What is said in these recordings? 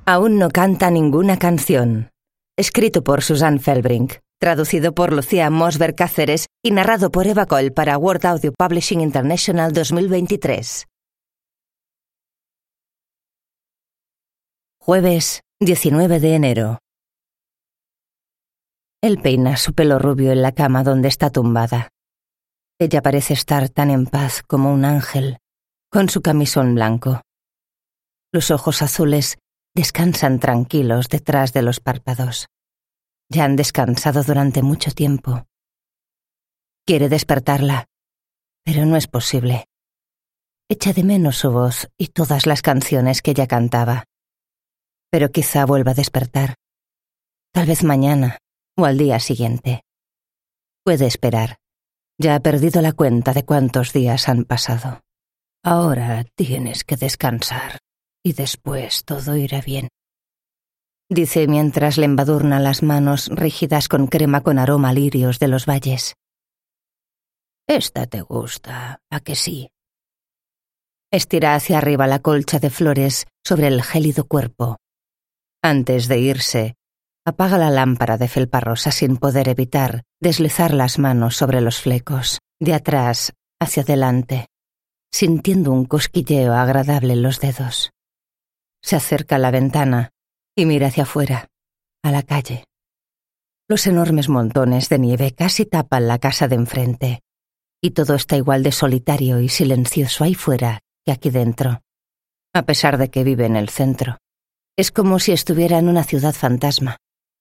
Aún no canta ninguna canción. Escrito por Susan Felbrink, traducido por Lucía Mosberg Cáceres y narrado por Eva Coll para World Audio Publishing International 2023. Jueves 19 de enero. Él peina su pelo rubio en la cama donde está tumbada. Ella parece estar tan en paz como un ángel, con su camisón blanco. Los ojos azules descansan tranquilos detrás de los párpados. Ya han descansado durante mucho tiempo. Quiere despertarla, pero no es posible. Echa de menos su voz y todas las canciones que ella cantaba. Pero quizá vuelva a despertar. Tal vez mañana o al día siguiente. Puede esperar. Ya ha perdido la cuenta de cuántos días han pasado. Ahora tienes que descansar y después todo irá bien, dice mientras le embadurna las manos rígidas con crema con aroma a lirios de los valles. Esta te gusta, ¿a que sí? Estira hacia arriba la colcha de flores sobre el gélido cuerpo. Antes de irse, apaga la lámpara de felpa rosa sin poder evitar deslizar las manos sobre los flecos, de atrás hacia adelante, sintiendo un cosquilleo agradable en los dedos. Se acerca a la ventana y mira hacia afuera, a la calle. Los enormes montones de nieve casi tapan la casa de enfrente, y todo está igual de solitario y silencioso ahí fuera que aquí dentro, a pesar de que vive en el centro. Es como si estuviera en una ciudad fantasma.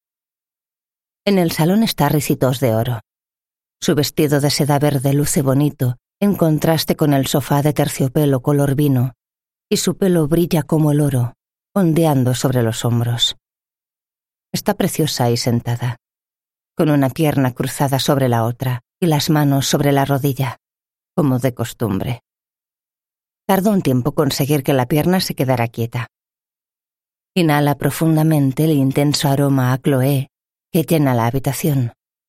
En el salón está Ricitos de Oro. Su vestido de seda verde luce bonito en contraste con el sofá de terciopelo color vino, y su pelo brilla como el oro, ondeando sobre los hombros. Está preciosa ahí sentada, con una pierna cruzada sobre la otra y las manos sobre la rodilla, como de costumbre. Tardó un tiempo conseguir que la pierna se quedara quieta. Inhala profundamente el intenso aroma a Chloé que llena la habitación.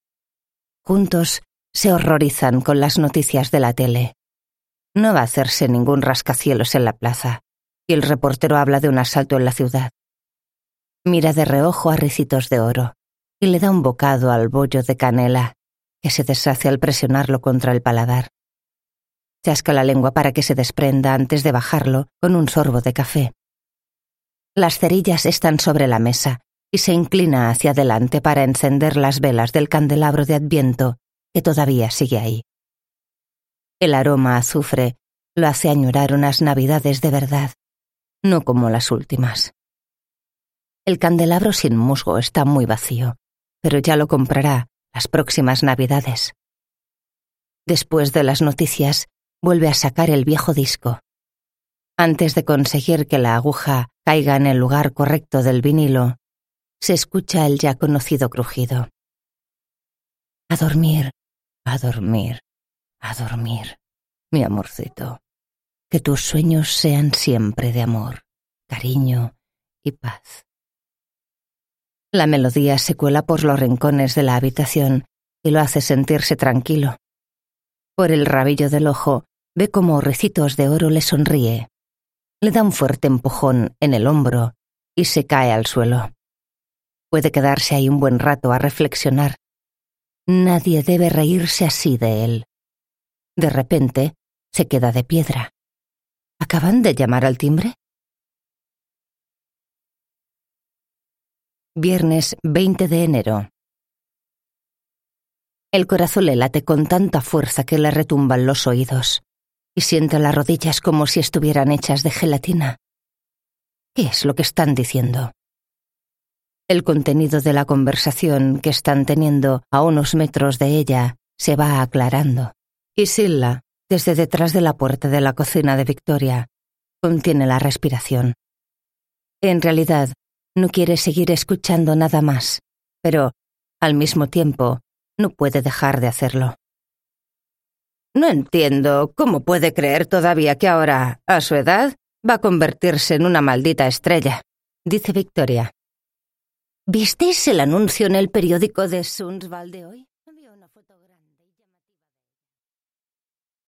Juntos se horrorizan con las noticias de la tele. No va a hacerse ningún rascacielos en la plaza, y el reportero habla de un asalto en la ciudad. Mira de reojo a Ricitos de Oro y le da un bocado al bollo de canela, que se deshace al presionarlo contra el paladar. Chasca la lengua para que se desprenda antes de bajarlo con un sorbo de café. Las cerillas están sobre la mesa y se inclina hacia adelante para encender las velas del candelabro de Adviento que todavía sigue ahí. El aroma a azufre lo hace añorar unas navidades de verdad, no como las últimas. El candelabro sin musgo está muy vacío, pero ya lo comprará las próximas navidades. Después de las noticias, vuelve a sacar el viejo disco. Antes de conseguir que la aguja caiga en el lugar correcto del vinilo, se escucha el ya conocido crujido. A dormir, a dormir, a dormir, mi amorcito. Que tus sueños sean siempre de amor, cariño y paz. La melodía se cuela por los rincones de la habitación y lo hace sentirse tranquilo. Por el rabillo del ojo ve cómo Ricitos de Oro le sonríe. Le da un fuerte empujón en el hombro y se cae al suelo. Puede quedarse ahí un buen rato a reflexionar. Nadie debe reírse así de él. De repente, se queda de piedra. ¿Acaban de llamar al timbre? Viernes 20 de enero. El corazón le late con tanta fuerza que le retumban los oídos y siente las rodillas como si estuvieran hechas de gelatina. ¿Qué es lo que están diciendo? El contenido de la conversación que están teniendo a unos metros de ella se va aclarando, y Silla, desde detrás de la puerta de la cocina de Victoria, contiene la respiración. En realidad, no quiere seguir escuchando nada más, pero, al mismo tiempo, no puede dejar de hacerlo. No entiendo cómo puede creer todavía que ahora, a su edad, va a convertirse en una maldita estrella, dice Victoria. ¿Visteis el anuncio en el periódico de Sundsvall de hoy?